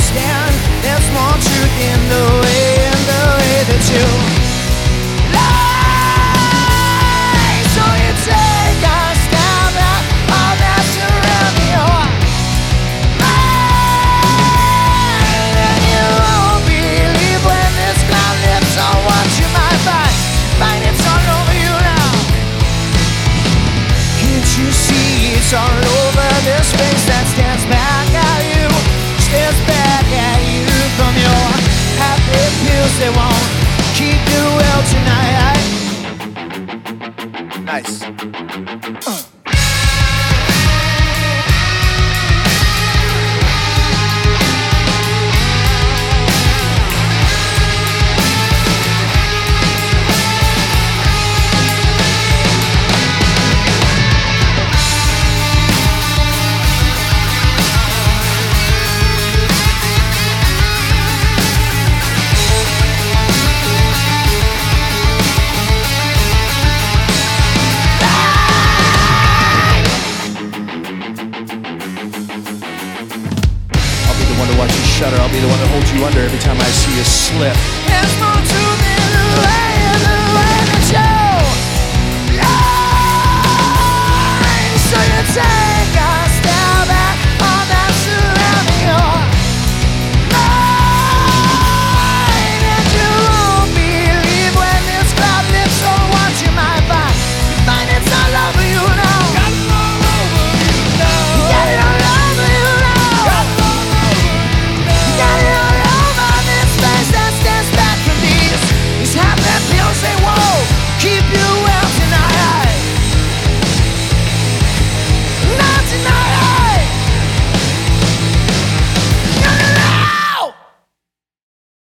understand there's more truth in the way that you lie. So you take a stab at all that surround your mind, and you won't believe when this cloud lifts on what you might find it's all over you now. Can't you see it's all over this face that stares back at you, stares back at you from your happy pills. They won't keep you well tonight. Nice. I'll be the one to watch you shudder. I'll be the one that holds you under every time I see you slip. There's more to